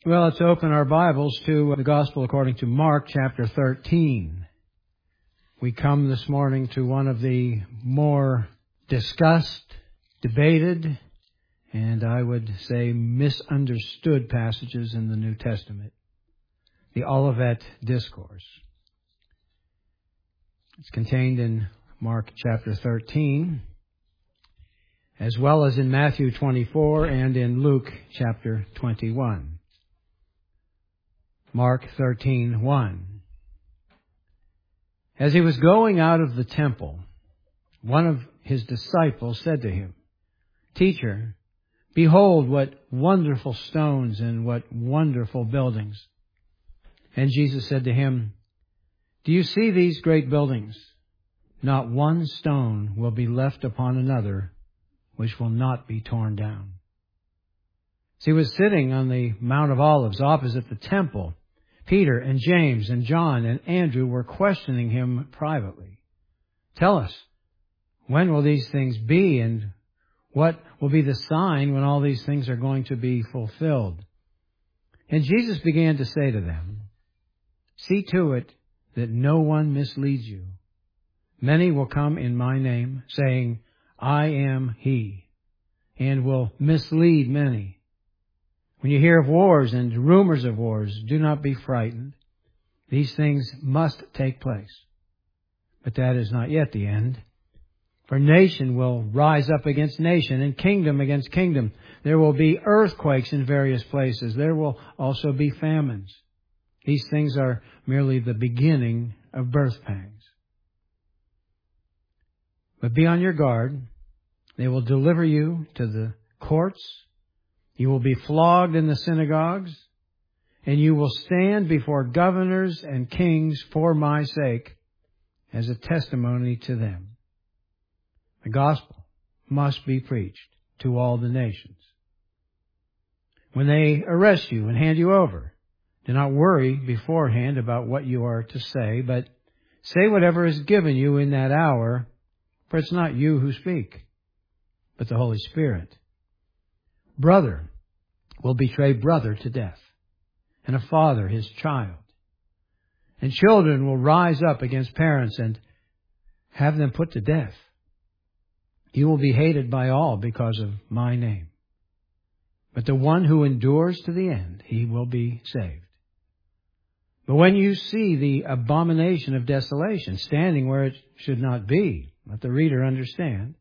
Well, let's open our Bibles to the Gospel according to Mark chapter 13. We come this morning to one of the more discussed, debated, and I would say misunderstood passages in the New Testament, the Olivet Discourse. It's contained in Mark chapter 13, as well as in Matthew 24 and in Luke chapter 21. Mark 13:1. As he was going out of the temple, one of his disciples said to him, "Teacher, behold what wonderful stones and what wonderful buildings." And Jesus said to him, "Do you see these great buildings? Not one stone will be left upon another which will not be torn down." So he was sitting on the Mount of Olives opposite the temple. Peter and James and John and Andrew were questioning him privately. "Tell us, when will these things be, and what will be the sign when all these things are going to be fulfilled?" And Jesus began to say to them, "See to it that no one misleads you. Many will come in my name, saying, 'I am he,' and will mislead many. When you hear of wars and rumors of wars, do not be frightened. These things must take place. But that is not yet the end. For nation will rise up against nation, and kingdom against kingdom. There will be earthquakes in various places. There will also be famines. These things are merely the beginning of birth pangs. But be on your guard. They will deliver you to the courts. You will be flogged in the synagogues, and you will stand before governors and kings for my sake as a testimony to them. The gospel must be preached to all the nations. When they arrest you and hand you over, do not worry beforehand about what you are to say, but say whatever is given you in that hour, for it's not you who speak, but the Holy Spirit. Brother will betray brother to death, and a father his child. And children will rise up against parents and have them put to death. You will be hated by all because of my name. But the one who endures to the end, he will be saved. But when you see the abomination of desolation standing where it should not be, let the reader understand,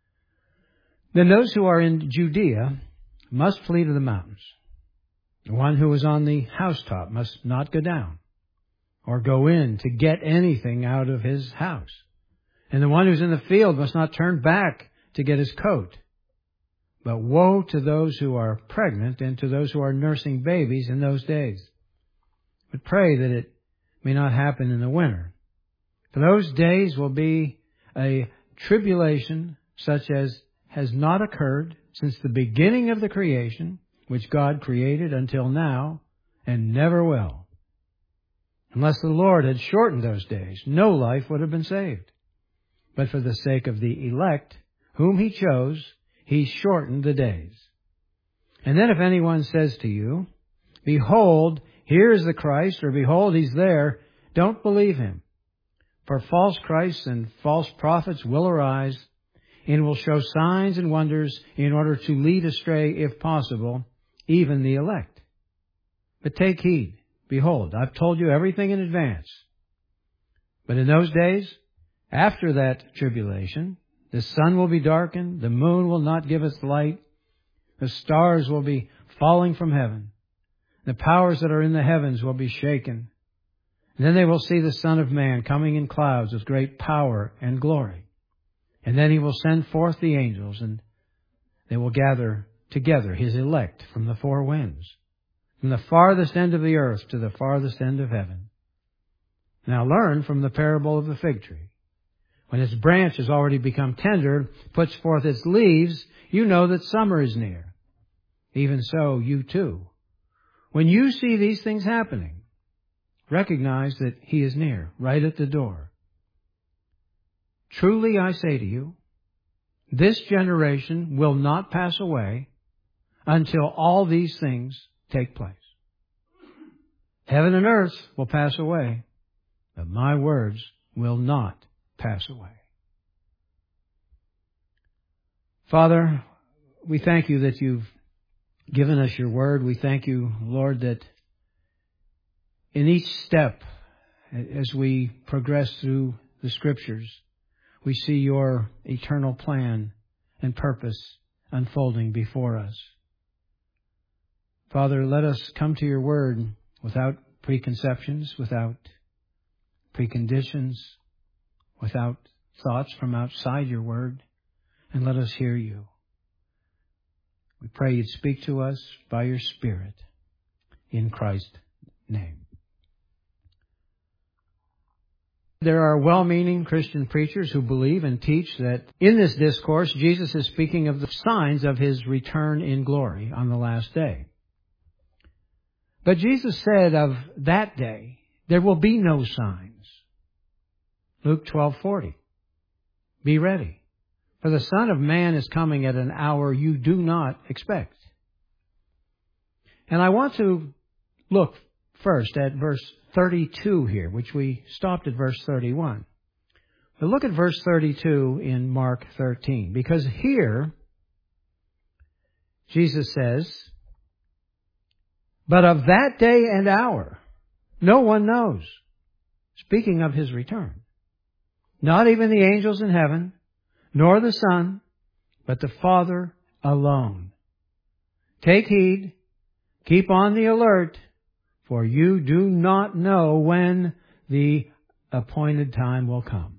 then those who are in Judea must flee to the mountains. The one who is on the housetop must not go down or go in to get anything out of his house. And the one who's in the field must not turn back to get his coat. But woe to those who are pregnant and to those who are nursing babies in those days. But pray that it may not happen in the winter. For those days will be a tribulation such as has not occurred since the beginning of the creation, which God created until now, and never will. Unless the Lord had shortened those days, no life would have been saved. But for the sake of the elect, whom he chose, he shortened the days. And then if anyone says to you, 'Behold, here is the Christ,' or 'Behold, he's there,' don't believe him. For false Christs and false prophets will arise, and will show signs and wonders in order to lead astray, if possible, even the elect. But take heed. Behold, I've told you everything in advance. But in those days, after that tribulation, the sun will be darkened, the moon will not give its light, the stars will be falling from heaven, the powers that are in the heavens will be shaken. And then they will see the Son of Man coming in clouds with great power and glory. And then he will send forth the angels, and they will gather together his elect from the four winds, from the farthest end of the earth to the farthest end of heaven. Now learn from the parable of the fig tree. When its branch has already become tender, puts forth its leaves, you know that summer is near. Even so, you too, when you see these things happening, recognize that he is near, right at the door. Truly I say to you, this generation will not pass away until all these things take place. Heaven and earth will pass away, but my words will not pass away. Father, we thank you that you've given us your word. We thank you, Lord, that in each step, as we progress through the Scriptures, we see your eternal plan and purpose unfolding before us. Father, let us come to your word without preconceptions, without preconditions, without thoughts from outside your word, and let us hear you. We pray you'd speak to us by your Spirit in Christ's name. There are well-meaning Christian preachers who believe and teach that in this discourse, Jesus is speaking of the signs of his return in glory on the last day. But Jesus said of that day, there will be no signs. Luke 12:40. Be ready, for the Son of Man is coming at an hour you do not expect. And I want to look first at verse 32 here, which we stopped at verse 31. But look at verse 32 in Mark 13, because here Jesus says, but of that day and hour, no one knows. Speaking of his return. Not even the angels in heaven, nor the Son, but the Father alone. Take heed, keep on the alert, for you do not know when the appointed time will come.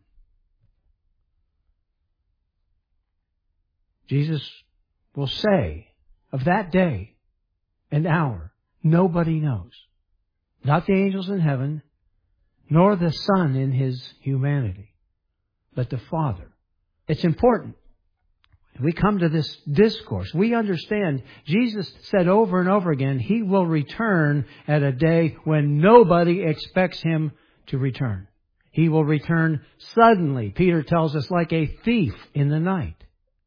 Jesus will say of that day and hour, nobody knows. Not the angels in heaven, nor the Son in his humanity, but the Father. It's important. We come to this discourse. We understand Jesus said over and over again, he will return at a day when nobody expects him to return. He will return suddenly. Peter tells us like a thief in the night.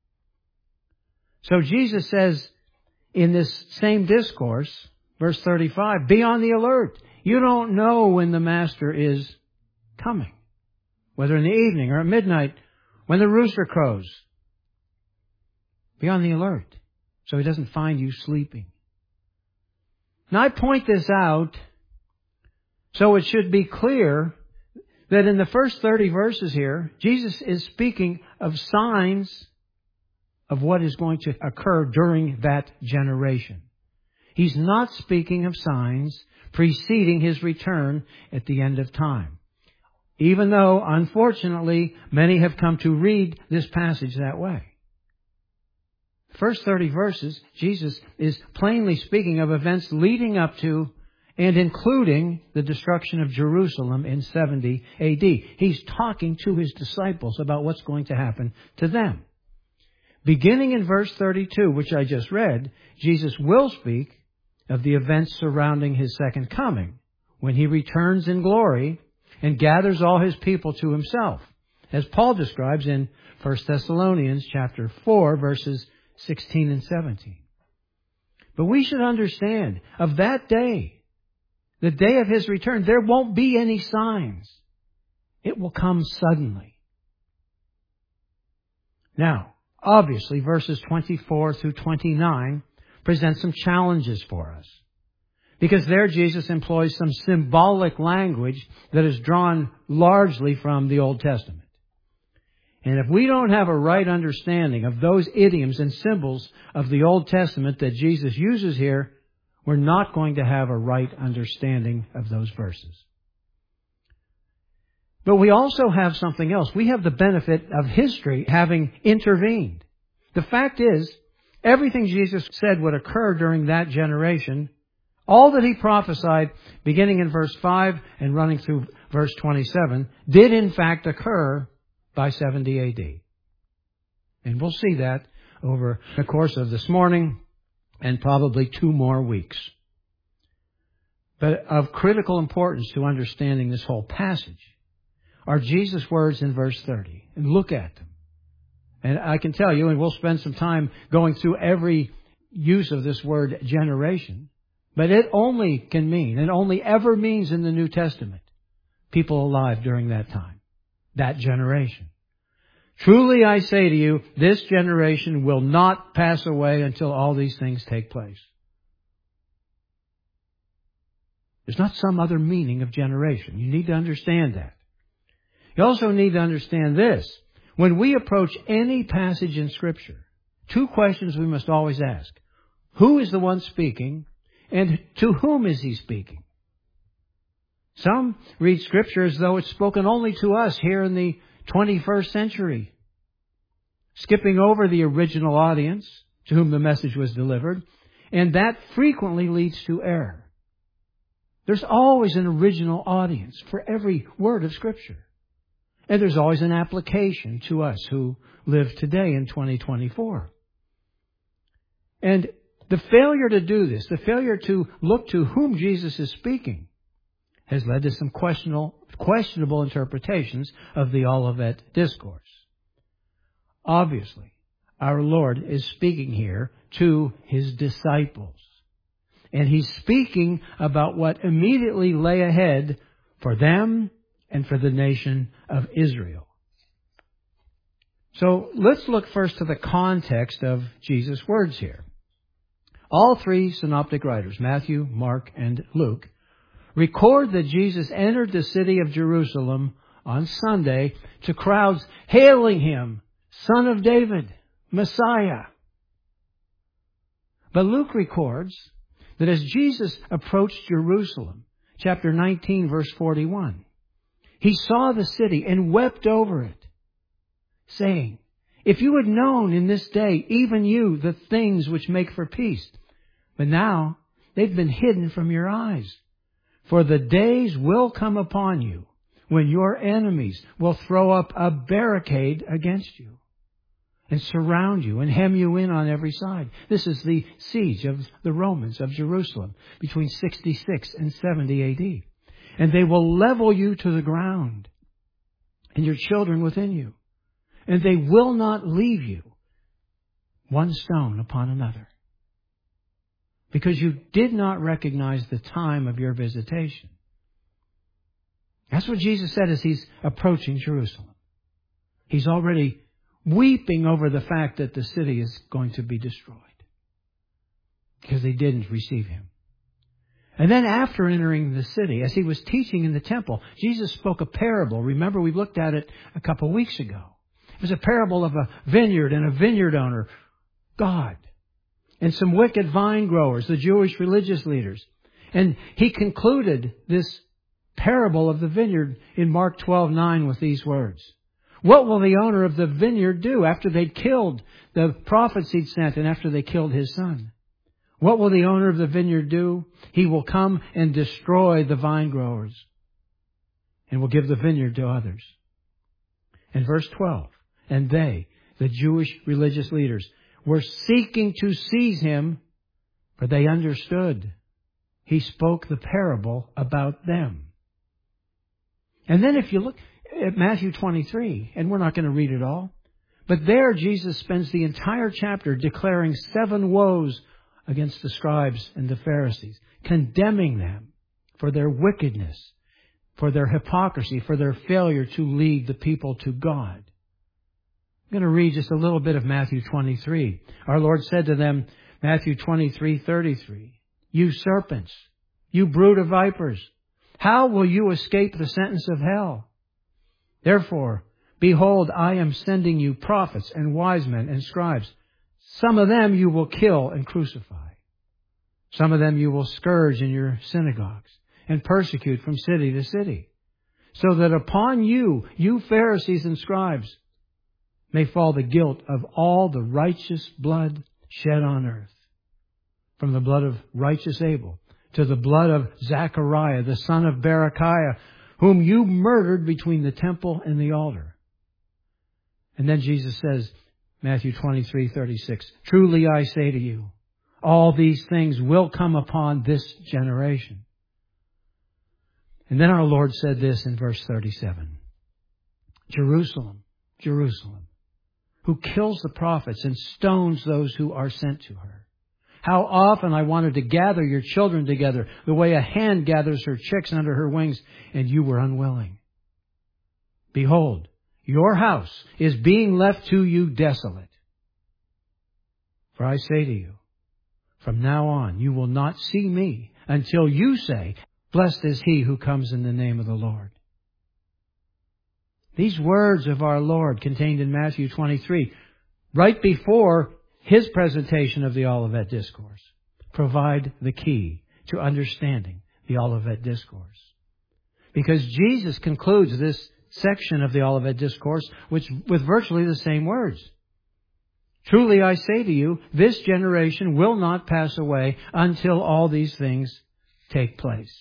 So Jesus says in this same discourse, verse 35, be on the alert. You don't know when the Master is coming, whether in the evening or at midnight, when the rooster crows. Be on the alert so he doesn't find you sleeping. Now I point this out so it should be clear that in the first 30 verses here, Jesus is speaking of signs of what is going to occur during that generation. He's not speaking of signs preceding his return at the end of time. Even though, unfortunately, many have come to read this passage that way. First 30 verses, Jesus is plainly speaking of events leading up to and including the destruction of Jerusalem in 70 AD. He's talking to his disciples about what's going to happen to them. Beginning in verse 32, which I just read, Jesus will speak of the events surrounding his second coming, when he returns in glory and gathers all his people to himself, as Paul describes in 1 Thessalonians chapter 4, verses 16 and 17. But we should understand, of that day, the day of his return, there won't be any signs. It will come suddenly. Now, obviously, verses 24 through 29 present some challenges for us. Because there Jesus employs some symbolic language that is drawn largely from the Old Testament. And if we don't have a right understanding of those idioms and symbols of the Old Testament that Jesus uses here, we're not going to have a right understanding of those verses. But we also have something else. We have the benefit of history having intervened. The fact is, everything Jesus said would occur during that generation, all that he prophesied, beginning in verse 5 and running through verse 27, did in fact occur by 70 AD. And we'll see that over the course of this morning and probably 2 more weeks. But of critical importance to understanding this whole passage are Jesus' words in verse 30. And look at them. And I can tell you, and we'll spend some time going through every use of this word generation, But it only can mean, and only ever means in the New Testament, people alive during that time, that generation. Truly I say to you, this generation will not pass away until all these things take place. There's not some other meaning of generation. You need to understand that. You also need to understand this. When we approach any passage in Scripture, two questions we must always ask. Who is the one speaking, and to whom is he speaking? Some read Scripture as though it's spoken only to us here in the 21st century, skipping over the original audience to whom the message was delivered, and that frequently leads to error. There's always an original audience for every word of Scripture. And there's always an application to us who live today in 2024. And the failure to do this, the failure to look to whom Jesus is speaking, has led to some questionable interpretations of the Olivet Discourse. Obviously, our Lord is speaking here to His disciples. And He's speaking about what immediately lay ahead for them and for the nation of Israel. So let's look first to the context of Jesus' words here. All three synoptic writers, Matthew, Mark, and Luke, record that Jesus entered the city of Jerusalem on Sunday to crowds hailing Him, Son of David, Messiah. But Luke records that as Jesus approached Jerusalem, chapter 19, verse 41, He saw the city and wept over it, saying, "If you had known in this day, even you, the things which make for peace, but now they've been hidden from your eyes. For the days will come upon you when your enemies will throw up a barricade against you and surround you and hem you in on every side." This is the siege of the Romans of Jerusalem between 66 and 70 A.D. "And they will level you to the ground and your children within you. And they will not leave you one stone upon another, because you did not recognize the time of your visitation." That's what Jesus said as He's approaching Jerusalem. He's already weeping over the fact that the city is going to be destroyed because they didn't receive Him. And then after entering the city, as He was teaching in the temple, Jesus spoke a parable. Remember, we looked at it a couple of weeks ago. It was a parable of a vineyard and a vineyard owner, God, and some wicked vine growers, the Jewish religious leaders. And He concluded this parable of the vineyard in Mark 12:9 with these words. What will the owner of the vineyard do after they'd killed the prophets He'd sent and after they killed His son? What will the owner of the vineyard do? He will come and destroy the vine growers and will give the vineyard to others. And verse 12, and they, the Jewish religious leaders, were seeking to seize Him, for they understood He spoke the parable about them. And then if you look at Matthew 23, and we're not going to read it all, but there Jesus spends the entire chapter declaring 7 woes against the scribes and the Pharisees, condemning them for their wickedness, for their hypocrisy, for their failure to lead the people to God. I'm going to read just a little bit of Matthew 23. Our Lord said to them, Matthew 23:33, "You serpents, you brood of vipers, how will you escape the sentence of hell? Therefore, behold, I am sending you prophets and wise men and scribes. Some of them you will kill and crucify. Some of them you will scourge in your synagogues and persecute from city to city, so that upon you, you Pharisees and scribes, may fall the guilt of all the righteous blood shed on earth, from the blood of righteous Abel to the blood of Zechariah, the son of Berechiah, whom you murdered between the temple and the altar." And then Jesus says, Matthew 23:36, "Truly I say to you, all these things will come upon this generation." And then our Lord said this in verse 37, "Jerusalem, Jerusalem, who kills the prophets and stones those who are sent to her. How often I wanted to gather your children together, the way a hen gathers her chicks under her wings, and you were unwilling. Behold, your house is being left to you desolate. For I say to you, from now on you will not see me until you say, blessed is he who comes in the name of the Lord. These words of our Lord contained in Matthew 23, right before His presentation of the Olivet Discourse, provide the key to understanding the Olivet Discourse. Because Jesus concludes this section of the Olivet Discourse with virtually the same words. Truly I say to you, this generation will not pass away until all these things take place.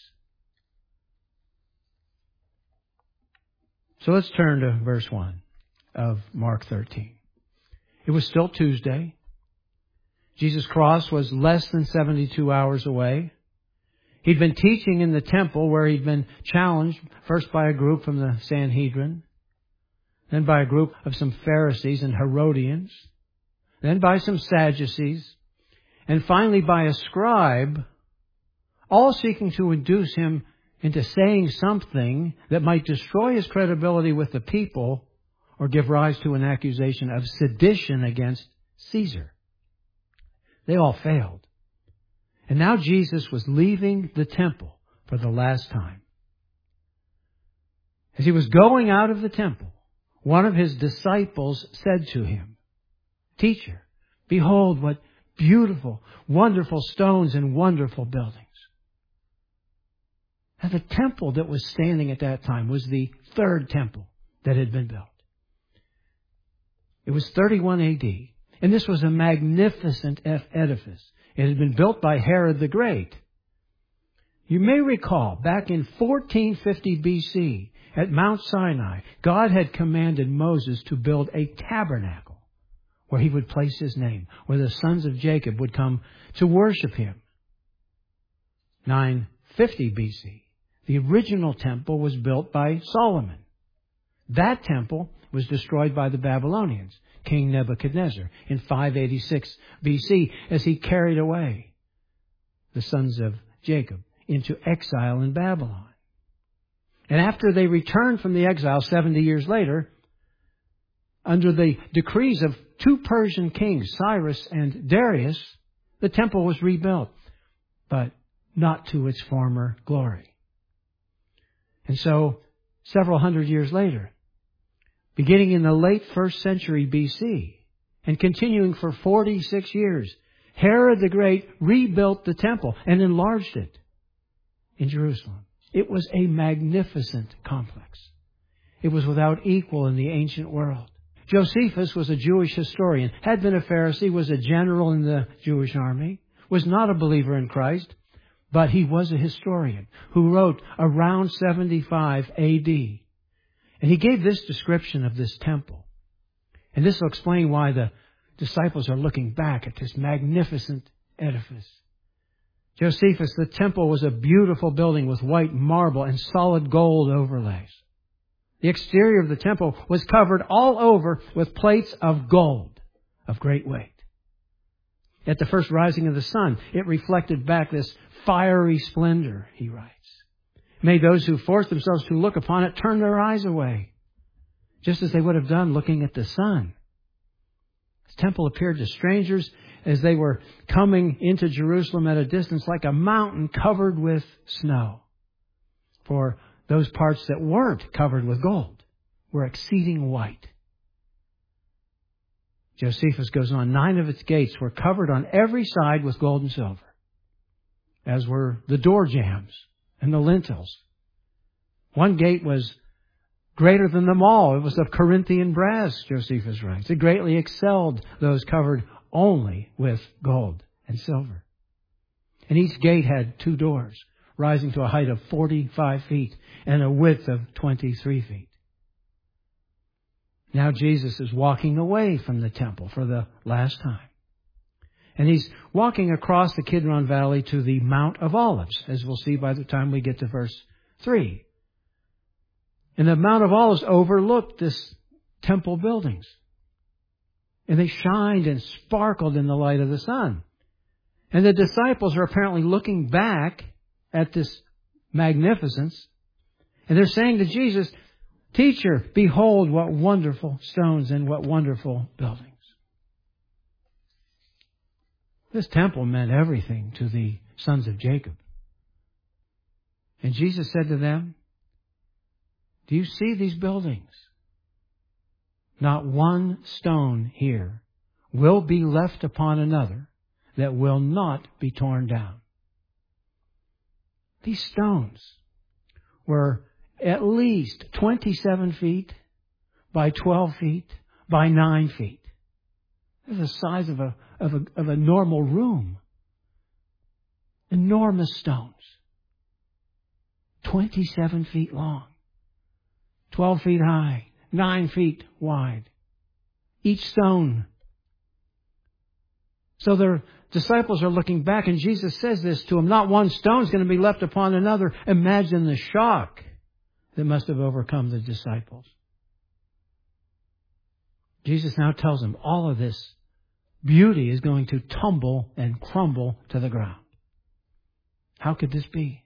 So let's turn to verse 1 of Mark 13. It was still Tuesday. Jesus' cross was less than 72 hours away. He'd been teaching in the temple where he'd been challenged first by a group from the Sanhedrin, then by a group of some Pharisees and Herodians, then by some Sadducees, and finally by a scribe, all seeking to induce him into saying something that might destroy his credibility with the people or give rise to an accusation of sedition against Caesar. They all failed. And now Jesus was leaving the temple for the last time. As he was going out of the temple, one of his disciples said to him, Teacher, behold what beautiful, wonderful stones and wonderful buildings. Now the temple that was standing at that time was the third temple that had been built. It was 31 A.D., and this was a magnificent edifice. It had been built by Herod the Great. You may recall, back in 1450 B.C., at Mount Sinai, God had commanded Moses to build a tabernacle where he would place his name, where the sons of Jacob would come to worship him. 950 B.C., the original temple was built by Solomon. That temple was destroyed by the Babylonians, King Nebuchadnezzar, in 586 B.C. as he carried away the sons of Jacob into exile in Babylon. And after they returned from the exile 70 years later, under the decrees of two Persian kings, Cyrus and Darius, the temple was rebuilt, but not to its former glory. And so, several hundred years later, beginning in the late 1st century B.C. and continuing for 46 years, Herod the Great rebuilt the temple and enlarged it in Jerusalem. It was a magnificent complex. It was without equal in the ancient world. Josephus was a Jewish historian, had been a Pharisee, was a general in the Jewish army, was not a believer in Christ, but he was a historian who wrote around 75 A.D., and he gave this description of this temple. And this will explain why the disciples are looking back at this magnificent edifice. Josephus, the temple was a beautiful building with white marble and solid gold overlays. The exterior of the temple was covered all over with plates of gold of great weight. At the first rising of the sun, it reflected back this fiery splendor, he writes. Made those who forced themselves to look upon it turn their eyes away, just as they would have done looking at the sun. This temple appeared to strangers as they were coming into Jerusalem at a distance like a mountain covered with snow. For those parts that weren't covered with gold were exceeding white. Josephus goes on, 9 of its gates were covered on every side with gold and silver, as were the door jambs and the lintels. One gate was greater than them all. It was of Corinthian brass, Josephus writes. It greatly excelled those covered only with gold and silver. And each gate had 2 doors, rising to a height of 45 feet and a width of 23 feet. Now Jesus is walking away from the temple for the last time. And he's walking across the Kidron Valley to the Mount of Olives, as we'll see by the time we get to verse 3. And the Mount of Olives overlooked this temple buildings. And they shined and sparkled in the light of the sun. And the disciples are apparently looking back at this magnificence. And they're saying to Jesus, Teacher, behold what wonderful stones and what wonderful buildings. This temple meant everything to the sons of Jacob. And Jesus said to them, do you see these buildings? Not one stone here will be left upon another that will not be torn down. These stones were at least 27 feet by 12 feet by 9 feet. They're the size of a normal room. Enormous stones. 27 feet long. 12 feet high. 9 feet wide. Each stone. So their disciples are looking back, and Jesus says this to them. Not one stone is going to be left upon another. Imagine the shock that must have overcome the disciples. Jesus now tells them all of this beauty is going to tumble and crumble to the ground. How could this be?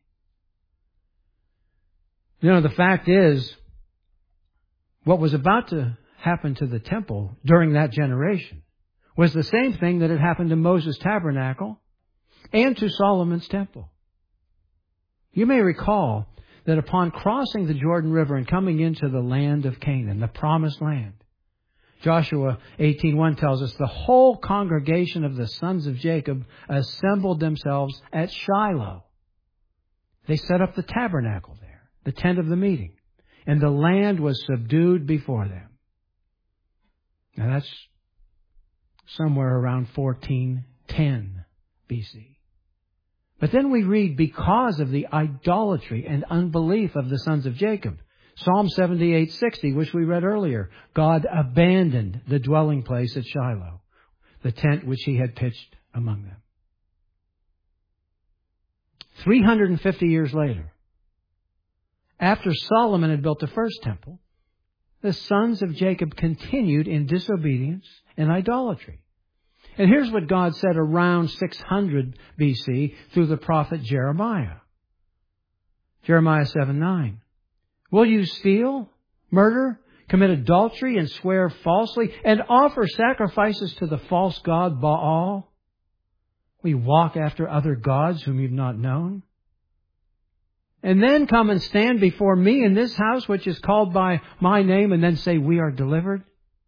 You know, the fact is, what was about to happen to the temple during that generation was the same thing that had happened to Moses' tabernacle and to Solomon's temple. You may recall that upon crossing the Jordan River and coming into the land of Canaan, the promised land, Joshua 18:1 tells us the whole congregation of the sons of Jacob assembled themselves at Shiloh. They set up the tabernacle there, the tent of the meeting, and the land was subdued before them. Now that's somewhere around 1410 BC. But then we read, because of the idolatry and unbelief of the sons of Jacob, Psalm 78:60, which we read earlier, God abandoned the dwelling place at Shiloh, the tent which He had pitched among them. 350 years later, after Solomon had built the first temple, the sons of Jacob continued in disobedience and idolatry. And here's what God said around 600 BC through the prophet Jeremiah. Jeremiah 7:9. Will you steal, murder, commit adultery, and swear falsely, and offer sacrifices to the false god Baal? We walk after other gods whom you've not known. And then come and stand before me in this house which is called by my name, and then say, we are delivered?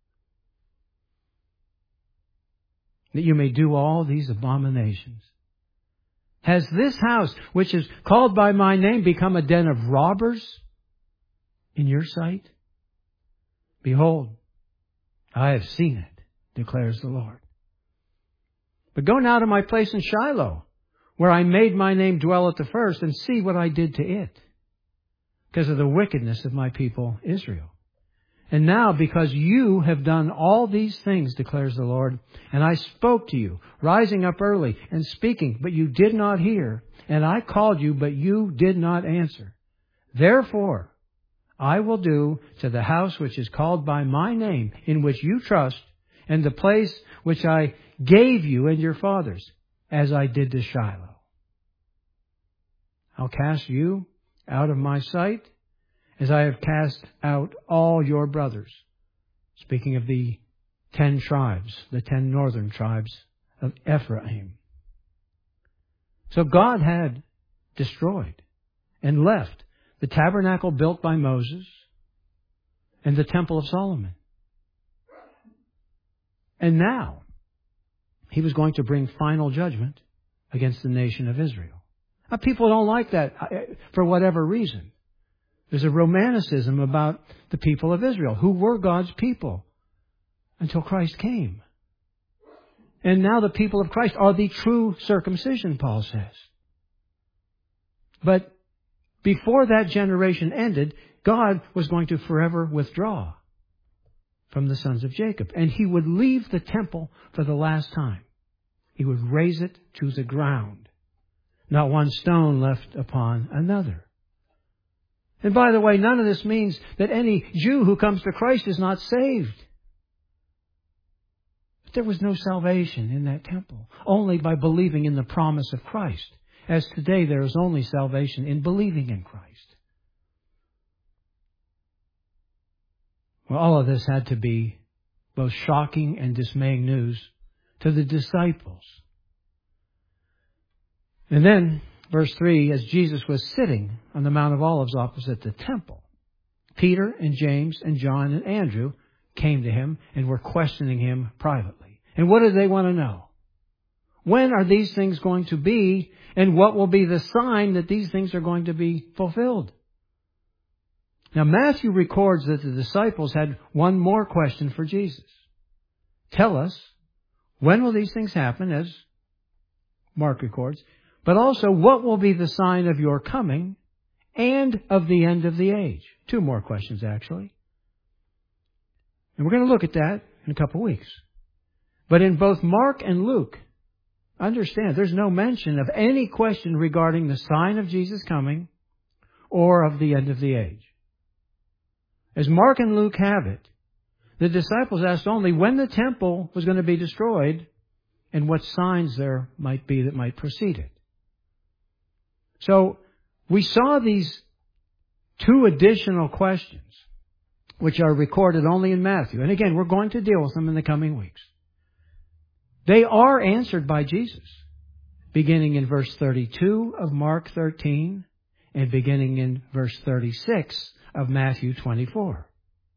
That you may do all these abominations. Has this house, which is called by my name, become a den of robbers in your sight? Behold, I have seen it, declares the Lord. But go now to my place in Shiloh, where I made my name dwell at the first, and see what I did to it, because of the wickedness of my people Israel. And now, because you have done all these things, declares the Lord, and I spoke to you, rising up early and speaking, but you did not hear, and I called you, but you did not answer. Therefore, I will do to the house which is called by my name, in which you trust, and the place which I gave you and your fathers, as I did to Shiloh. I'll cast you out of my sight, as I have cast out all your brothers. Speaking of the 10 tribes, the 10 northern tribes of Ephraim. So God had destroyed and left the tabernacle built by Moses and the temple of Solomon. And now He was going to bring final judgment against the nation of Israel. Now, people don't like that for whatever reason. There's a romanticism about the people of Israel, who were God's people until Christ came. And now the people of Christ are the true circumcision, Paul says. But before that generation ended, God was going to forever withdraw from the sons of Jacob. And He would leave the temple for the last time. He would raze it to the ground. Not one stone left upon another. And by the way, none of this means that any Jew who comes to Christ is not saved. there was no salvation in that temple, only by believing in the promise of Christ, as today there is only salvation in believing in Christ. Well, all of this had to be both shocking and dismaying news to the disciples. And then, verse 3, as Jesus was sitting on the Mount of Olives opposite the temple, Peter and James and John and Andrew came to him and were questioning him privately. And what did they want to know? When are these things going to be, and what will be the sign that these things are going to be fulfilled? Now, Matthew records that the disciples had one more question for Jesus. Tell us, when will these things happen, as Mark records, but also what will be the sign of your coming and of the end of the age? Two more questions, actually. And we're going to look at that in a couple of weeks. But in both Mark and Luke, understand, there's no mention of any question regarding the sign of Jesus coming or of the end of the age. As Mark and Luke have it, the disciples asked only when the temple was going to be destroyed and what signs there might be that might precede it. So we saw these two additional questions, which are recorded only in Matthew. And again, we're going to deal with them in the coming weeks. They are answered by Jesus, beginning in verse 32 of Mark 13 and beginning in verse 36 of Matthew 24.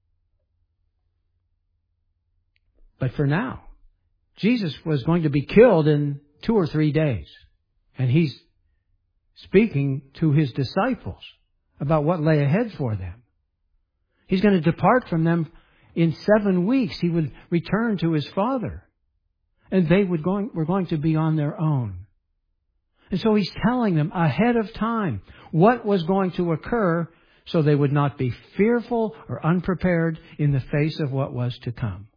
But for now, Jesus was going to be killed in 2 or 3 days. And he's speaking to his disciples about what lay ahead for them. He's going to depart from them in 7 weeks. He would return to his Father. And they were going to be on their own. And so he's telling them ahead of time what was going to occur so they would not be fearful or unprepared in the face of what was to come.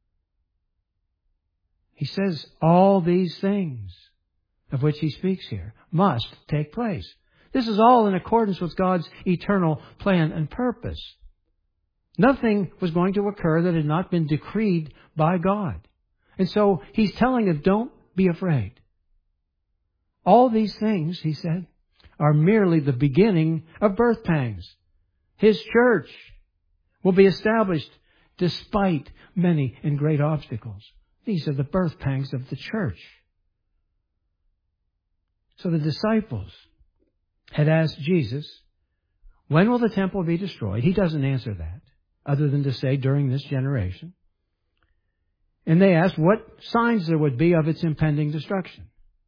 He says all these things of which he speaks here must take place. This is all in accordance with God's eternal plan and purpose. Nothing was going to occur that had not been decreed by God. And so he's telling them, don't be afraid. All these things, he said, are merely the beginning of birth pangs. His church will be established despite many and great obstacles. These are the birth pangs of the church. So the disciples had asked Jesus, when will the temple be destroyed? He doesn't answer that, other than to say during this generation. And they asked what signs there would be of its impending destruction.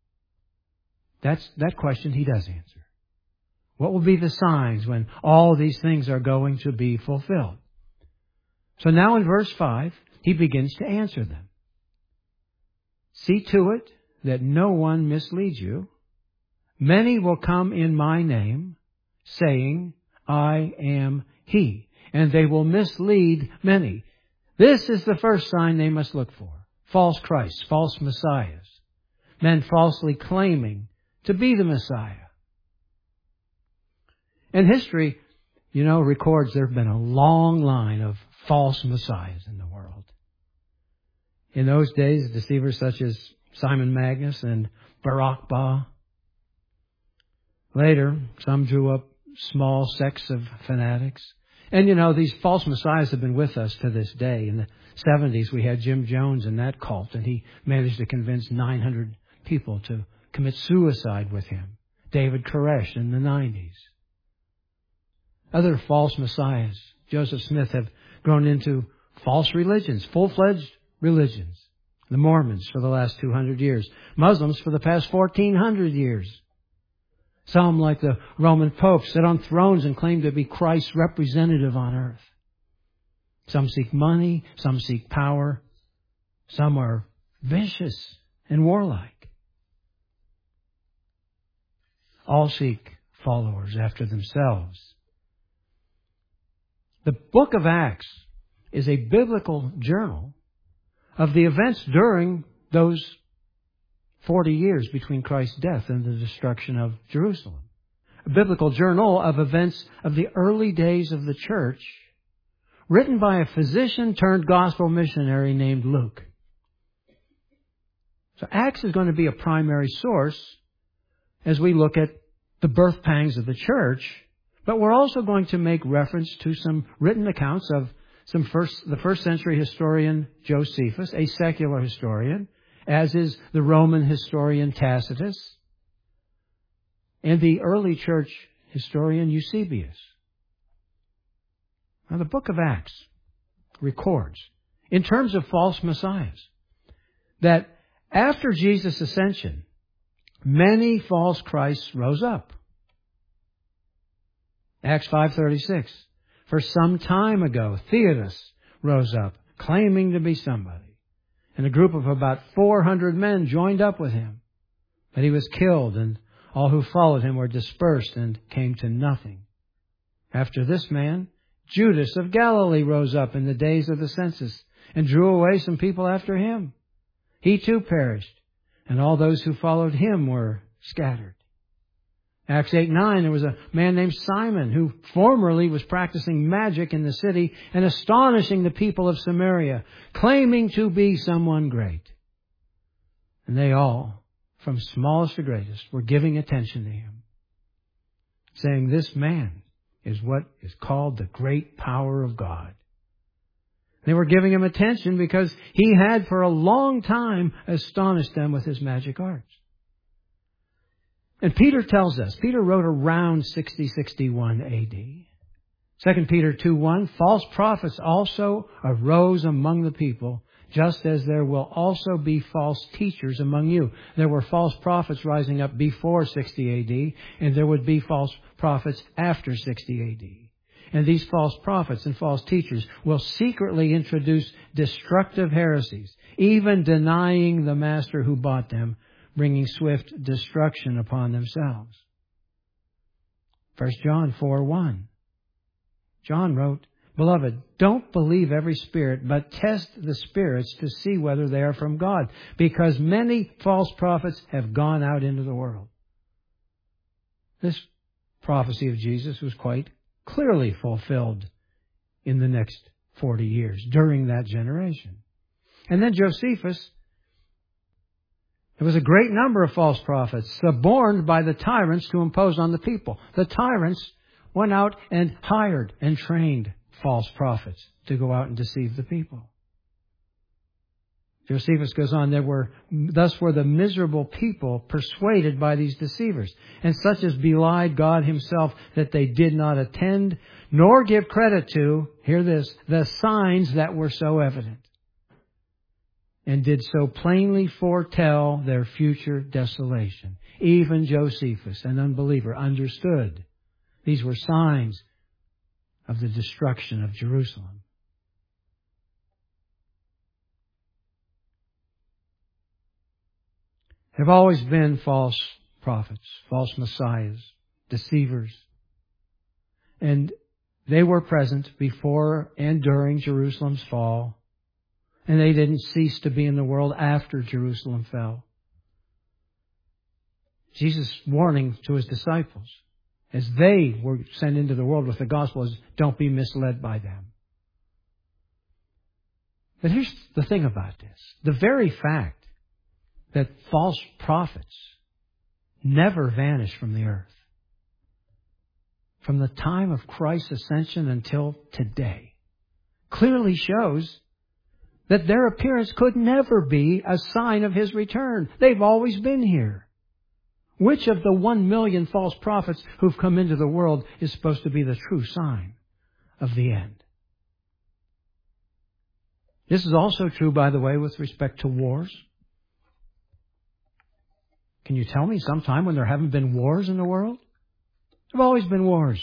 That question he does answer. What will be the signs when all these things are going to be fulfilled? So now in verse 5, he begins to answer them. See to it that no one misleads you. Many will come in my name, saying, I am he. And they will mislead many. This is the first sign they must look for. False Christs, false messiahs. Men falsely claiming to be the Messiah. And history, records there have been a long line of false messiahs in the world. In those days, deceivers such as Simon Magus and Barak Ba. Later, some drew up small sects of fanatics. And these false messiahs have been with us to this day. In the 70s, we had Jim Jones and that cult, and he managed to convince 900 people to commit suicide with him. David Koresh in the 90s. Other false messiahs, Joseph Smith, have grown into false religions, full-fledged religions. The Mormons for the last 200 years. Muslims for the past 1,400 years. Some, like the Roman popes, sit on thrones and claim to be Christ's representative on earth. Some seek money, some seek power. Some are vicious and warlike. All seek followers after themselves. The book of Acts is a biblical journal of the events during those 40 years between Christ's death and the destruction of Jerusalem. A biblical journal of events of the early days of the church, written by a physician turned gospel missionary named Luke. So Acts is going to be a primary source as we look at the birth pangs of the church, but we're also going to make reference to some written accounts of the first century historian Josephus, a secular historian, as is the Roman historian Tacitus, and the early church historian Eusebius. Now, the book of Acts records, in terms of false messiahs, that after Jesus' ascension, many false Christs rose up. Acts 5:36. For some time ago, Theudas rose up, claiming to be somebody. And a group of about 400 men joined up with him. But he was killed, and all who followed him were dispersed and came to nothing. After this man, Judas of Galilee rose up in the days of the census and drew away some people after him. He too perished, and all those who followed him were scattered. Acts 8:9, there was a man named Simon who formerly was practicing magic in the city and astonishing the people of Samaria, claiming to be someone great. And they all, from smallest to greatest, were giving attention to him, saying, this man is what is called the great power of God. They were giving him attention because he had for a long time astonished them with his magic arts. And Peter tells us, Peter wrote around 60-61 AD. 2 Peter 2:1, false prophets also arose among the people, just as there will also be false teachers among you. There were false prophets rising up before 60 AD, and there would be false prophets after 60 AD. And these false prophets and false teachers will secretly introduce destructive heresies, even denying the master who bought them, bringing swift destruction upon themselves. 1 John 4:1. John wrote, Beloved, don't believe every spirit, but test the spirits to see whether they are from God, because many false prophets have gone out into the world. This prophecy of Jesus was quite clearly fulfilled in the next 40 years, during that generation. And then Josephus, there was a great number of false prophets suborned by the tyrants to impose on the people. The tyrants went out and hired and trained false prophets to go out and deceive the people. Josephus goes on, thus were the miserable people persuaded by these deceivers, and such as belied God himself, that they did not attend nor give credit to, hear this, the signs that were so evident, and did so plainly foretell their future desolation. Even Josephus, an unbeliever, understood these were signs of the destruction of Jerusalem. There have always been false prophets, false messiahs, deceivers. And they were present before and during Jerusalem's fall. And they didn't cease to be in the world after Jerusalem fell. Jesus' warning to his disciples, as they were sent into the world with the gospel, is don't be misled by them. But here's the thing about this. The very fact that false prophets never vanish from the earth, from the time of Christ's ascension until today, clearly shows that their appearance could never be a sign of his return. They've always been here. Which of the 1 million false prophets who've come into the world is supposed to be the true sign of the end? This is also true, by the way, with respect to wars. Can you tell me some time when there haven't been wars in the world? There have always been wars.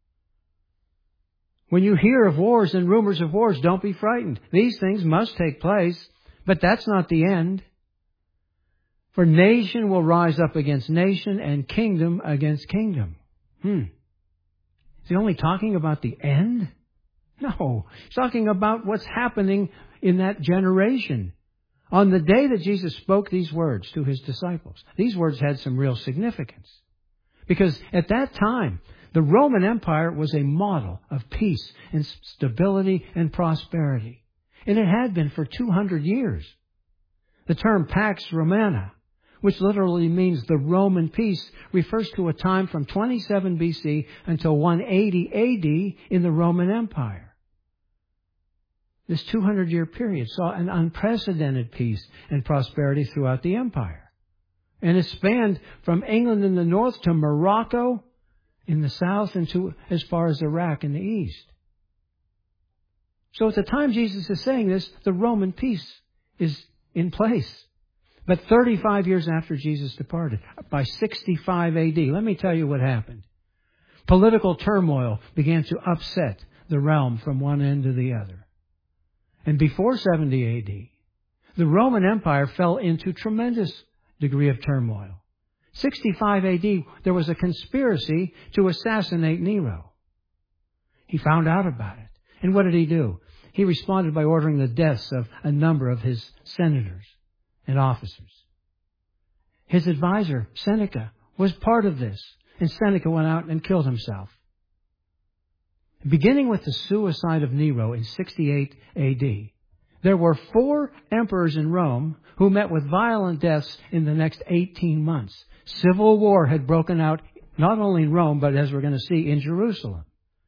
When you hear of wars and rumors of wars, don't be frightened. These things must take place, but that's not the end. For nation will rise up against nation and kingdom against kingdom. Is he only talking about the end? No. He's talking about what's happening in that generation. On the day that Jesus spoke these words to his disciples, these words had some real significance. Because at that time, the Roman Empire was a model of peace and stability and prosperity. And it had been for 200 years. The term Pax Romana, which literally means the Roman peace, refers to a time from 27 BC until 180 AD in the Roman Empire. This 200-year period saw an unprecedented peace and prosperity throughout the empire. And it spanned from England in the north to Morocco in the south and to as far as Iraq in the east. So at the time Jesus is saying this, the Roman peace is in place. But 35 years after Jesus departed, by 65 AD, let me tell you what happened. Political turmoil began to upset the realm from one end to the other. And before 70 AD, the Roman Empire fell into tremendous degree of turmoil. 65 AD, there was a conspiracy to assassinate Nero. He found out about it. And what did he do? He responded by ordering the deaths of a number of his senators and officers. His advisor, Seneca, was part of this. And Seneca went out and killed himself. Beginning with the suicide of Nero in 68 AD, there were 4 emperors in Rome who met with violent deaths in the next 18 months. Civil war had broken out not only in Rome, but as we're going to see, in Jerusalem.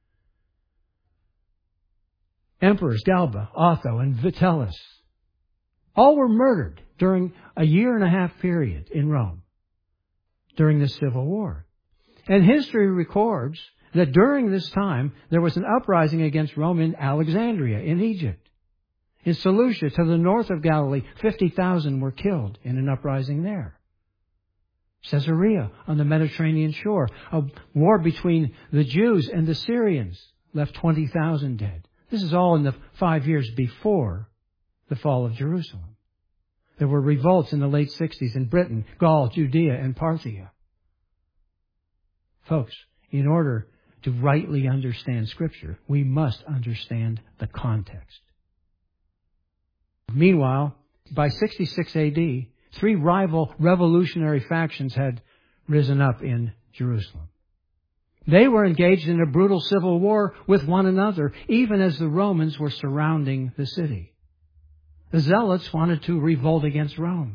Emperors Galba, Otho, and Vitellius all were murdered during a 1.5 year period in Rome during this civil war. And history records that during this time there was an uprising against Rome in Alexandria, in Egypt. In Seleucia, to the north of Galilee, 50,000 were killed in an uprising there. Caesarea, on the Mediterranean shore, a war between the Jews and the Syrians left 20,000 dead. This is all in the 5 years before the fall of Jerusalem. There were revolts in the late 60s in Britain, Gaul, Judea, and Parthia. Folks, in order to rightly understand Scripture, we must understand the context. Meanwhile, by 66 AD, 3 rival revolutionary factions had risen up in Jerusalem. They were engaged in a brutal civil war with one another, even as the Romans were surrounding the city. The Zealots wanted to revolt against Rome.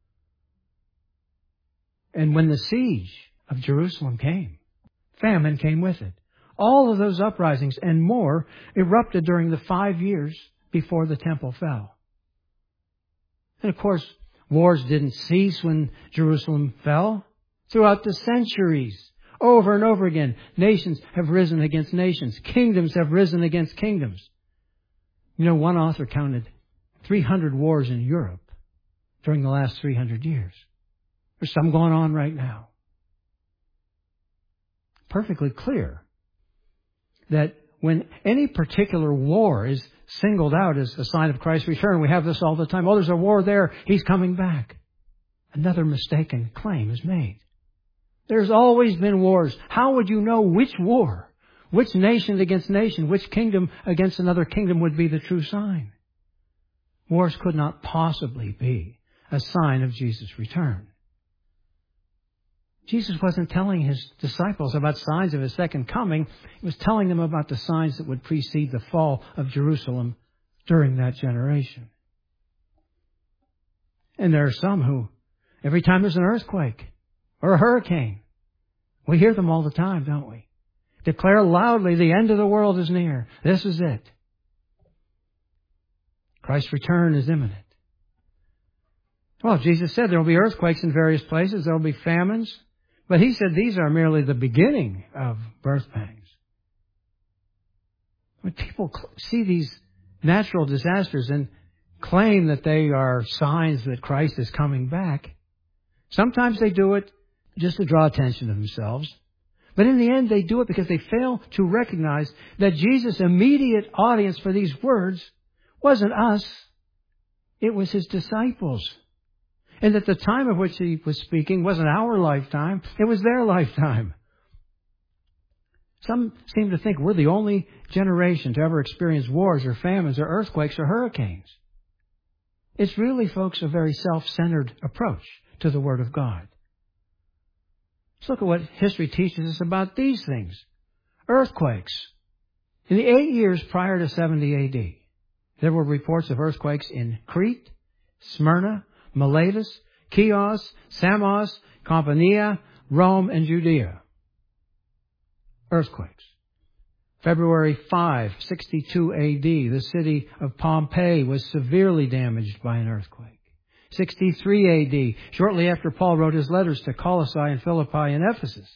And when the siege of Jerusalem came, famine came with it. All of those uprisings and more erupted during the 5 years before the temple fell. And of course, wars didn't cease when Jerusalem fell. Throughout the centuries, over and over again, nations have risen against nations. Kingdoms have risen against kingdoms. You know, one author counted 300 wars in Europe during the last 300 years. There's some going on right now. Perfectly clear that when any particular war is singled out as a sign of Christ's return, we have this all the time. Oh, there's a war there. He's coming back. Another mistaken claim is made. There's always been wars. How would you know which war, which nation against nation, which kingdom against another kingdom would be the true sign? Wars could not possibly be a sign of Jesus' return. Jesus wasn't telling his disciples about signs of his second coming. He was telling them about the signs that would precede the fall of Jerusalem during that generation. And there are some who, every time there's an earthquake or a hurricane, we hear them all the time, don't we? Declare loudly, the end of the world is near. This is it. Christ's return is imminent. Well, Jesus said there will be earthquakes in various places. There will be famines. But he said these are merely the beginning of birth pangs. When people see these natural disasters and claim that they are signs that Christ is coming back, sometimes they do it just to draw attention to themselves. But in the end, they do it because they fail to recognize that Jesus' immediate audience for these words wasn't us. It was his disciples. And that the time of which he was speaking wasn't our lifetime. It was their lifetime. Some seem to think we're the only generation to ever experience wars or famines or earthquakes or hurricanes. It's really, folks, a very self-centered approach to the Word of God. Let's look at what history teaches us about these things. Earthquakes. In the 8 years prior to 70 AD, there were reports of earthquakes in Crete, Smyrna, Miletus, Chios, Samos, Campania, Rome, and Judea. Earthquakes. February 5, 62 A.D., the city of Pompeii was severely damaged by an earthquake. 63 A.D., shortly after Paul wrote his letters to Colossae and Philippi and Ephesus.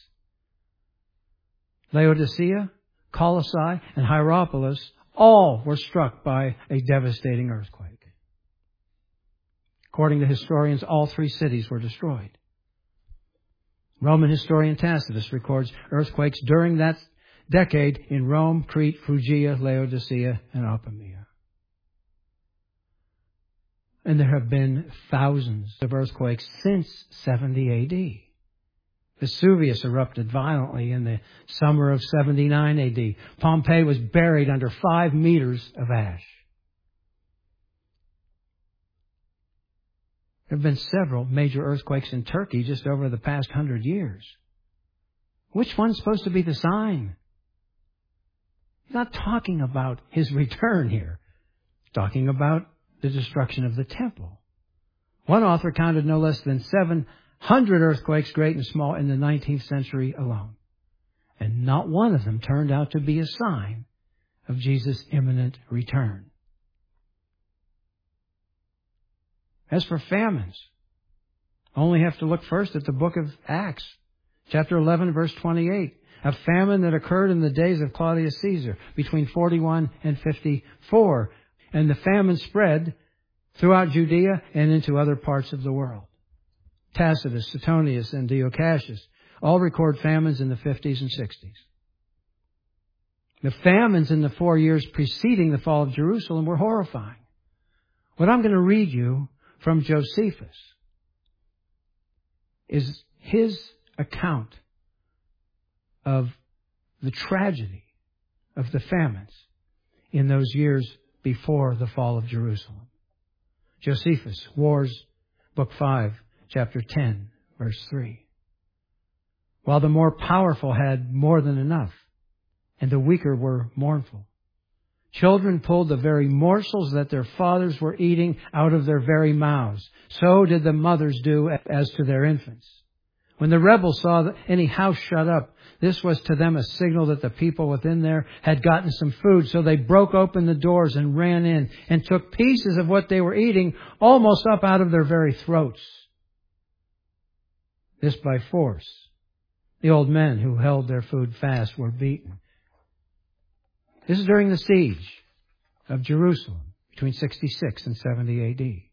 Laodicea, Colossae, and Hierapolis all were struck by a devastating earthquake. According to historians, all three cities were destroyed. Roman historian Tacitus records earthquakes during that decade in Rome, Crete, Phrygia, Laodicea, and Apamea. And there have been thousands of earthquakes since 70 A.D. Vesuvius erupted violently in the summer of 79 A.D. Pompeii was buried under 5 meters of ash. There have been several major earthquakes in Turkey just over the past 100 years. Which one's supposed to be the sign? He's not talking about his return here. He's talking about the destruction of the temple. One author counted no less than 700 earthquakes, great and small, in the 19th century alone. And not one of them turned out to be a sign of Jesus' imminent return. As for famines, only have to look first at the book of Acts, chapter 11, verse 28. A famine that occurred in the days of Claudius Caesar between 41 and 54. And the famine spread throughout Judea and into other parts of the world. Tacitus, Suetonius, and Dio-Cassius all record famines in the 50s and 60s. The famines in the 4 years preceding the fall of Jerusalem were horrifying. What I'm going to read you from Josephus is his account of the tragedy of the famines in those years before the fall of Jerusalem. Josephus, Wars, Book 5, chapter 10, verse 3. While the more powerful had more than enough, and the weaker were mournful. Children pulled the very morsels that their fathers were eating out of their very mouths. So did the mothers do as to their infants. When the rebels saw any house shut up, this was to them a signal that the people within there had gotten some food. So they broke open the doors and ran in and took pieces of what they were eating almost up out of their very throats. This by force. The old men who held their food fast were beaten. This is during the siege of Jerusalem between 66 and 70 A.D.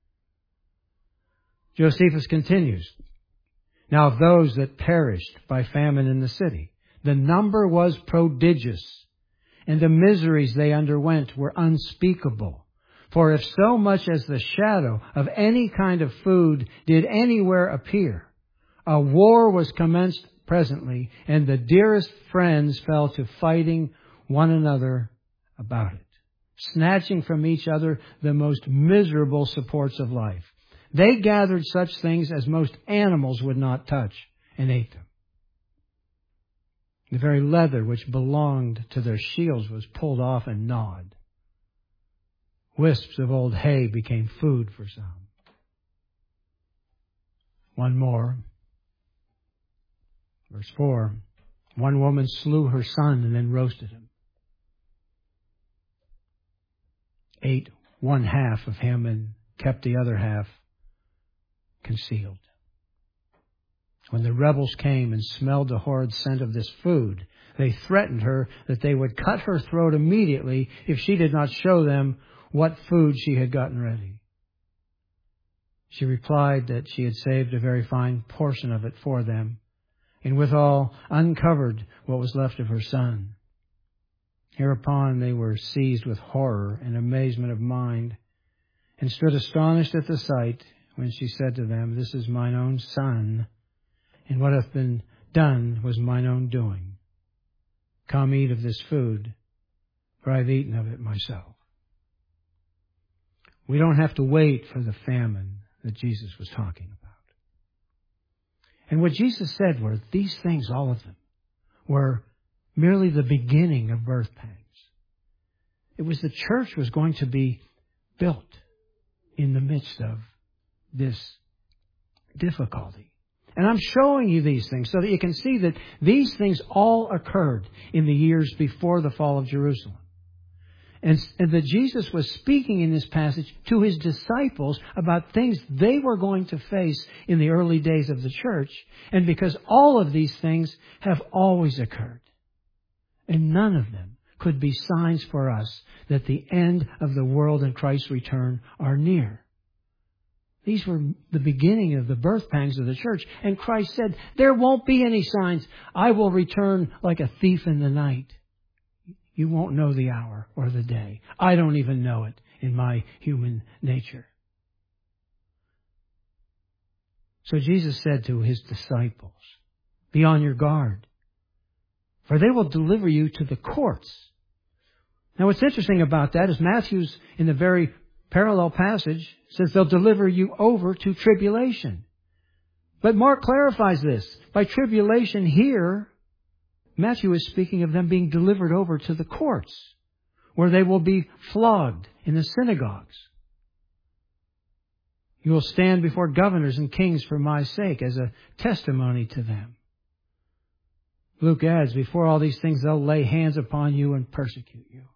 Josephus continues. Now of those that perished by famine in the city, the number was prodigious, and the miseries they underwent were unspeakable. For if so much as the shadow of any kind of food did anywhere appear, a war was commenced presently, and the dearest friends fell to fighting one another about it, snatching from each other the most miserable supports of life. They gathered such things as most animals would not touch and ate them. The very leather which belonged to their shields was pulled off and gnawed. Wisps of old hay became food for some. One more. Verse 4. One woman slew her son and then roasted him. Ate one half of him and kept the other half concealed. When the rebels came and smelled the horrid scent of this food, they threatened her that they would cut her throat immediately if she did not show them what food she had gotten ready. She replied that she had saved a very fine portion of it for them, and withal uncovered what was left of her son. Hereupon they were seized with horror and amazement of mind, and stood astonished at the sight, when she said to them, This is mine own son, and what hath been done was mine own doing. Come eat of this food, for I have eaten of it myself. We don't have to wait for the famine that Jesus was talking about. And what Jesus said were these things, all of them, were merely the beginning of birth pangs. It was the church was going to be built in the midst of this difficulty. And I'm showing you these things so that you can see that these things all occurred in the years before the fall of Jerusalem. And that Jesus was speaking in this passage to His disciples about things they were going to face in the early days of the church. And because all of these things have always occurred. And none of them could be signs for us that the end of the world and Christ's return are near. These were the beginning of the birth pangs of the church. And Christ said, there won't be any signs. I will return like a thief in the night. You won't know the hour or the day. I don't even know it in my human nature. So Jesus said to His disciples, be on your guard, for they will deliver you to the courts. Now what's interesting about that is Matthew's, in the very parallel passage, says they'll deliver you over to tribulation. But Mark clarifies this. By tribulation here, Matthew is speaking of them being delivered over to the courts, where they will be flogged in the synagogues. You will stand before governors and kings for my sake as a testimony to them. Luke adds, before all these things, they'll lay hands upon you and persecute you.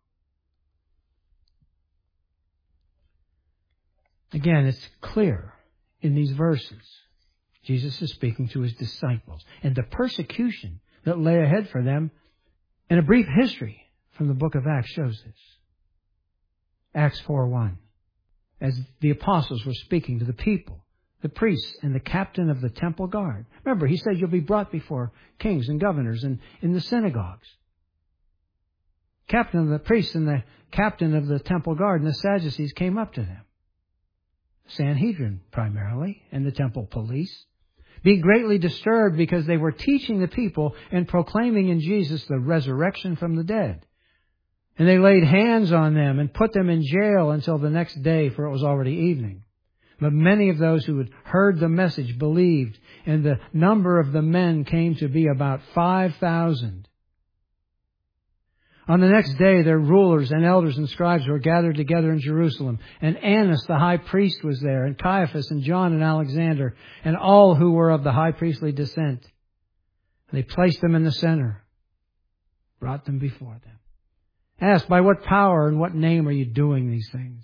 Again, it's clear in these verses. Jesus is speaking to His disciples. And the persecution that lay ahead for them, and a brief history from the book of Acts shows this. Acts 4:1. As the apostles were speaking to the people, the priests and the captain of the temple guard. Remember, He said you'll be brought before kings and governors and in the synagogues. Captain of the priests and the captain of the temple guard and the Sadducees came up to them. Sanhedrin primarily, and the temple police, being greatly disturbed because they were teaching the people and proclaiming in Jesus the resurrection from the dead. And they laid hands on them and put them in jail until the next day, for it was already evening. But many of those who had heard the message believed, and the number of the men came to be about 5,000. On the next day, their rulers and elders and scribes were gathered together in Jerusalem. And Annas, the high priest, was there, and Caiaphas and John and Alexander, and all who were of the high priestly descent. And they placed them in the center, brought them before them. Asked, by what power and what name are you doing these things?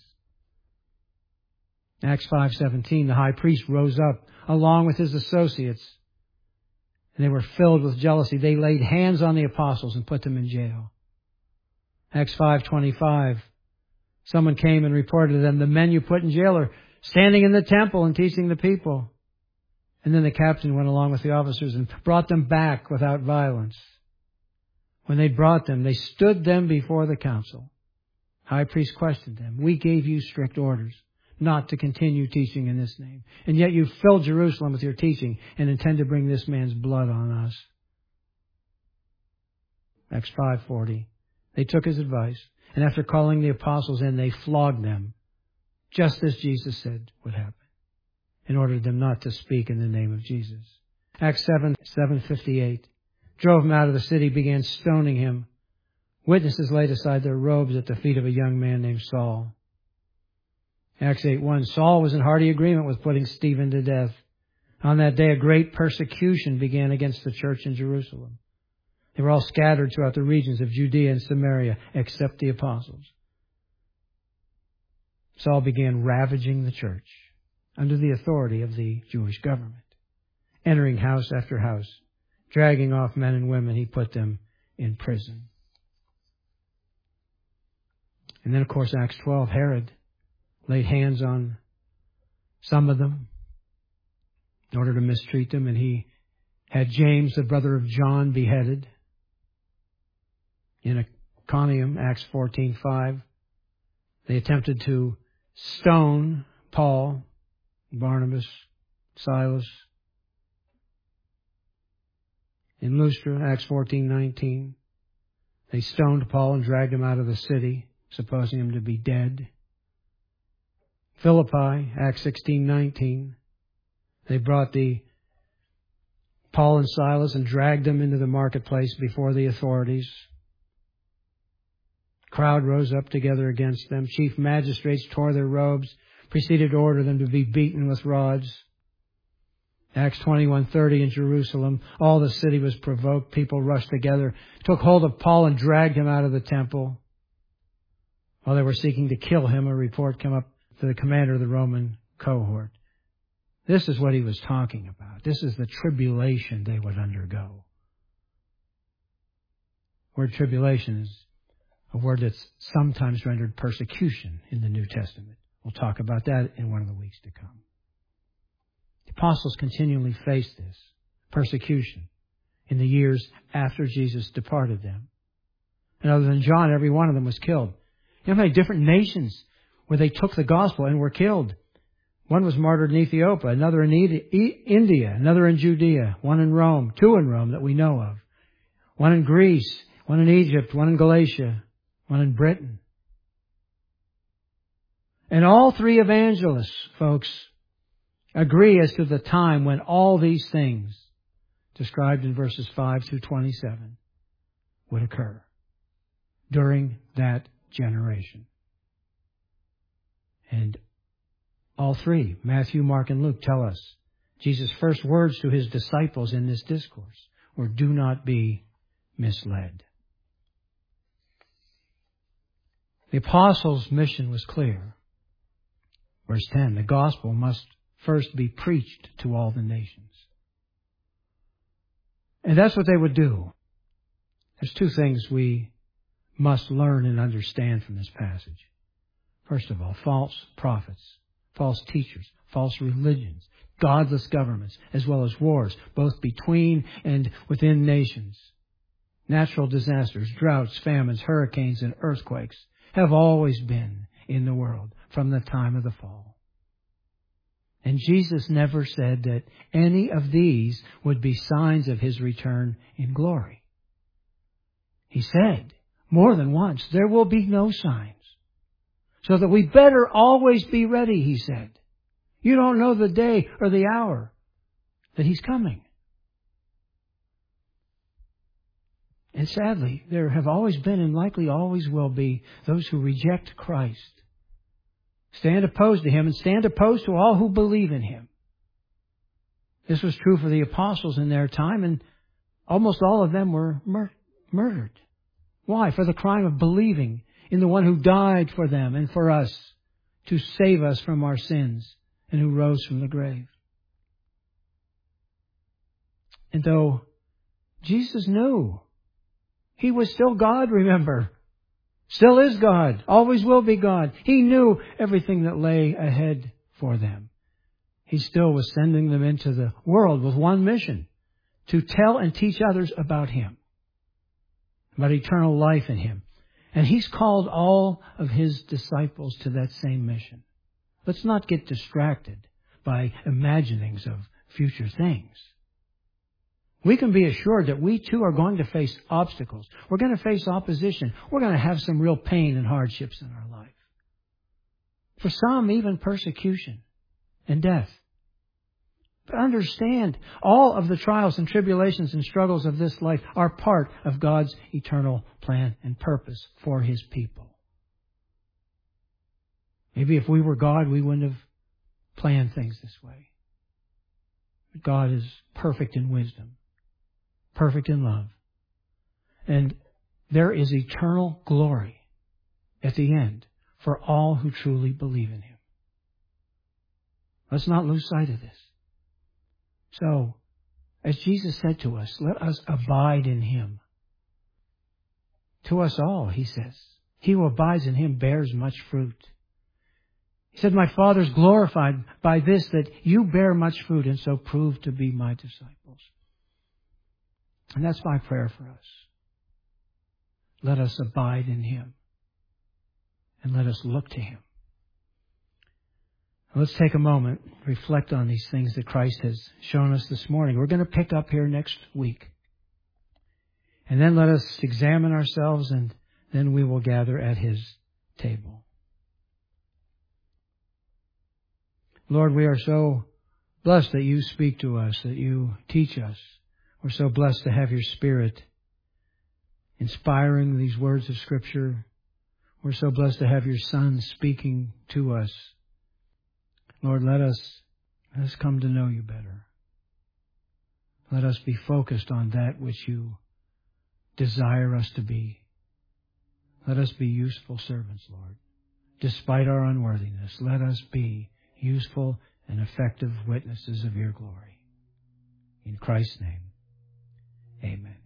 Acts 5:17, the high priest rose up along with his associates, and they were filled with jealousy. They laid hands on the apostles and put them in jail. Acts 5:25, someone came and reported to them, the men you put in jail are standing in the temple and teaching the people. And then the captain went along with the officers and brought them back without violence. When they brought them, they stood them before the council. High priest questioned them. We gave you strict orders not to continue teaching in this name. And yet you filled Jerusalem with your teaching and intend to bring this man's blood on us. Acts 5:40. They took his advice, and after calling the apostles in, they flogged them, just as Jesus said would happen, and ordered them not to speak in the name of Jesus. Acts 7:58. Drove him out of the city, began stoning him. Witnesses laid aside their robes at the feet of a young man named Saul. Acts 8:1. Saul was in hearty agreement with putting Stephen to death. On that day, a great persecution began against the church in Jerusalem. They were all scattered throughout the regions of Judea and Samaria, except the apostles. Saul began ravaging the church under the authority of the Jewish government. Entering house after house, dragging off men and women, he put them in prison. And then, of course, Acts 12, Herod laid hands on some of them in order to mistreat them, and he had James, the brother of John, beheaded. In Iconium, Acts 14:5, they attempted to stone Paul, Barnabas, Silas. In Lystra, Acts 14:19, they stoned Paul and dragged him out of the city, supposing him to be dead. Philippi, Acts 16:19, they brought Paul and Silas and dragged them into the marketplace before the authorities. Crowd rose up together against them. Chief magistrates tore their robes, proceeded to order them to be beaten with rods. Acts 21:30 in Jerusalem, all the city was provoked. People rushed together, took hold of Paul and dragged him out of the temple. While they were seeking to kill him, a report came up to the commander of the Roman cohort. This is what he was talking about. This is the tribulation they would undergo. The word tribulation is a word that's sometimes rendered persecution in the New Testament. We'll talk about that in one of the weeks to come. The apostles continually faced this persecution in the years after Jesus departed them. And other than John, every one of them was killed. You know how many different nations where they took the gospel and were killed? One was martyred in Ethiopia, another in India, another in Judea, one in Rome, two in Rome that we know of, one in Greece, one in Egypt, one in Galatia, one in Britain. And all three evangelists, folks, agree as to the time when all these things described in verses 5 through 27 would occur during that generation. And all three, Matthew, Mark, and Luke, tell us Jesus' first words to his disciples in this discourse were, "Do not be misled." The apostles' mission was clear. Verse 10, the gospel must first be preached to all the nations. And that's what they would do. There's two things we must learn and understand from this passage. First of all, false prophets, false teachers, false religions, godless governments, as well as wars, both between and within nations. Natural disasters, droughts, famines, hurricanes, and earthquakes have always been in the world from the time of the fall. And Jesus never said that any of these would be signs of his return in glory. He said more than once, there will be no signs. So that we better always be ready, he said. You don't know the day or the hour that he's coming. And sadly, there have always been and likely always will be those who reject Christ, stand opposed to him, and stand opposed to all who believe in him. This was true for the apostles in their time, and almost all of them were murdered. Why? For the crime of believing in the one who died for them and for us to save us from our sins and who rose from the grave. And though Jesus knew he was still God, remember, still is God, always will be God. He knew everything that lay ahead for them. He still was sending them into the world with one mission, to tell and teach others about him, about eternal life in him. And he's called all of his disciples to that same mission. Let's not get distracted by imaginings of future things. We can be assured that we too are going to face obstacles. We're going to face opposition. We're going to have some real pain and hardships in our life. For some, even persecution and death. But understand, all of the trials and tribulations and struggles of this life are part of God's eternal plan and purpose for his people. Maybe if we were God, we wouldn't have planned things this way. But God is perfect in wisdom, perfect in love. And there is eternal glory at the end for all who truly believe in him. Let's not lose sight of this. So, as Jesus said to us, let us abide in him. To us all, he says, he who abides in him bears much fruit. He said, my Father's glorified by this, that you bear much fruit and so prove to be my disciples. And that's my prayer for us. Let us abide in him. And let us look to him. Let's take a moment, reflect on these things that Christ has shown us this morning. We're going to pick up here next week. And then let us examine ourselves, and then we will gather at his table. Lord, we are so blessed that you speak to us, that you teach us. We're so blessed to have your Spirit inspiring these words of Scripture. We're so blessed to have your Son speaking to us Lord, let us come to know you better. Let us be focused on that which you desire us to be. Let us be useful servants, Lord. Despite our unworthiness, let us be useful and effective witnesses of your glory. In Christ's name, amen.